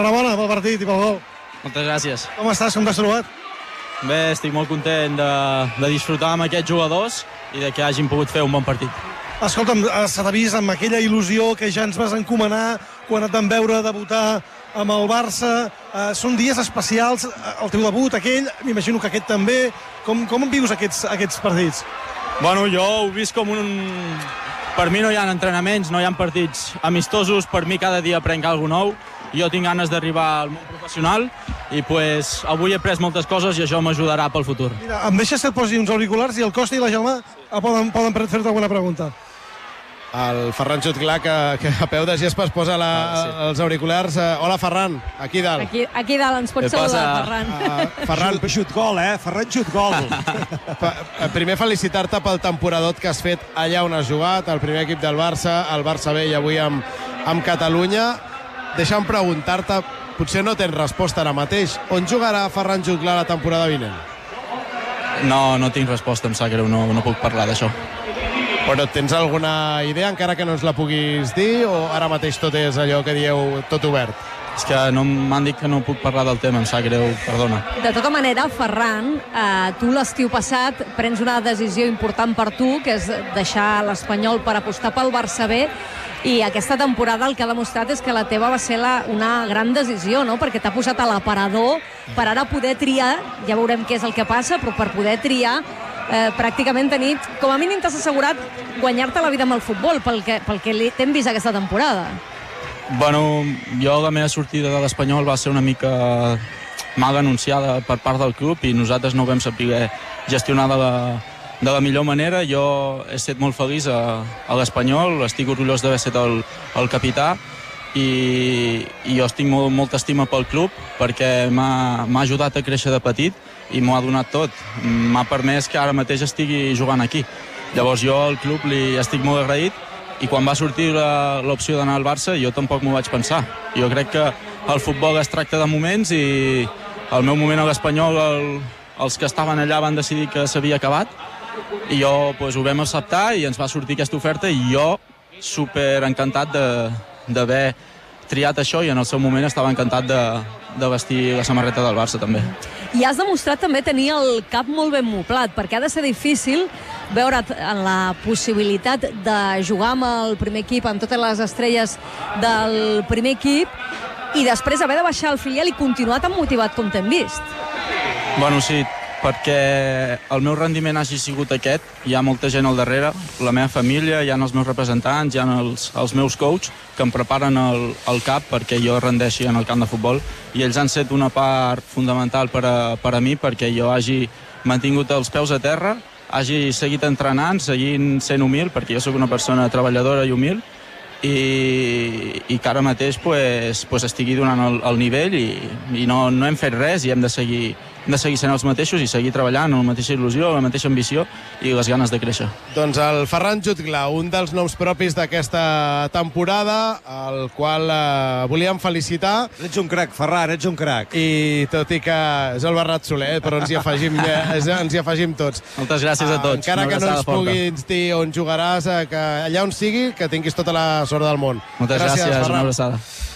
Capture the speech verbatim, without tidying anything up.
Enhorabona pel partit i pel gol. Moltes gràcies. Com estàs? Com t'has trobat? Bé, estic molt content de, de disfrutar amb aquests jugadors i de que hagin pogut fer un bon partit. Escolta'm, se t'ha vist amb aquella il·lusió que ja ens vas encomanar quan et vam veure debutar amb el Barça. Eh, són dies especials, el teu debut, aquell, m'imagino que aquest també. Com, com vius aquests, aquests partits? Bueno, jo ho he vist com un... Per mi no hi ha entrenaments, no hi ha partits amistosos, per mi cada dia aprenc alguna nou. Jo tinc ganes d'arribar al món professional i pues, avui he après moltes coses i això m'ajudarà pel futur. Mira, em deixes que et posi uns auriculars i el Costa i la Gelmà poden, poden fer-te alguna pregunta. El Ferran Jutglar, que, que a peu de gespa es posa la, ah, sí. els auriculars. Hola, Ferran, aquí dalt. Aquí, aquí dalt ens pots saludar, passa... Ferran. Uh, Ferran, Jutgol, eh? Ferran Jutgol. Primer felicitar-te pel temporadot que has fet allà on has jugat, el primer equip del Barça, el Barça B i avui amb, amb Catalunya. Deixa'm preguntar-te, potser no tens resposta ara mateix, on jugarà Ferran Jutglar la temporada vinent? No, no tinc resposta, em sap greu, no, no puc parlar d'això. Però tens alguna idea, encara que no ens la puguis dir, o ara mateix tot és allò que dieu tot obert? És que no m'han dit que no puc parlar del tema, em sap greu, perdona. De tota manera, Ferran, eh, tu l'estiu passat prens una decisió important per tu, que és deixar l'Espanyol per apostar pel Barça B, i aquesta temporada el que ha demostrat és que la teva va ser la, una gran decisió, no? Perquè t'ha posat a l'aparador per ara poder triar, ja veurem què és el que passa, però per poder triar eh, pràcticament tenir, com a mínim t'has assegurat guanyar-te la vida amb el futbol, pel que, pel que t'hem vist aquesta temporada. Bueno, jo la meva sortida de l'Espanyol va ser una mica mal anunciada per part del club i nosaltres no ho vam saber gestionar de la, de la millor manera. Jo he estat molt feliç a, a l'Espanyol, estic orgullós d'haver estat el, el capità i, i jo estic molt, molta estima pel club perquè m'ha ajudat a créixer de petit i m'ho ha donat tot. M'ha permès que ara mateix estigui jugant aquí. Llavors jo al club li estic molt agraït i quan va sortir l'opció d'anar al Barça jo tampoc m'ho vaig pensar. Jo crec que el futbol es tracta de moments i al meu moment a l'Espanyol el, els que estaven allà van decidir que s'havia acabat i jo pues, ho vam acceptar i ens va sortir aquesta oferta i jo super encantat d'haver triat això i en el seu moment estava encantat de, de vestir la samarreta del Barça també. I has demostrat també tenir el cap molt ben moblat, perquè ha de ser difícil veure't en la possibilitat de jugar amb el primer equip, amb totes les estrelles del primer equip, i després haver de baixar el filial i continuar tan motivat com t'hem vist. Bueno, sí, perquè el meu rendiment hagi sigut aquest, hi ha molta gent al darrere, la meva família, hi ha els meus representants, hi ha els, els meus coaches que em preparen el, el cap perquè jo rendeixi en el camp de futbol i ells han estat una part fundamental per a, per a mi perquè jo hagi mantingut els peus a terra, hagi seguit entrenant, seguint sent humil, perquè jo sóc una persona treballadora i humil, i, i que ara mateix pues, pues estigui donant el, el nivell i, i no, no hem fet res i hem de seguir hem de seguir sent els mateixos i seguir treballant amb la mateixa il·lusió, la mateixa ambició i les ganes de créixer. Doncs el Ferran Jutglar, un dels noms propis d'aquesta temporada, el qual eh, volíem felicitar. Ets un crac, Ferran, ets un crac. I tot i que és el Bernat Soler, però ens hi afegim, ens hi afegim tots. Moltes gràcies a tots. Uh, encara que no ens puguis dir on jugaràs, que allà on sigui, que tinguis tota la sort del món. Moltes gràcies, gràcies una abraçada.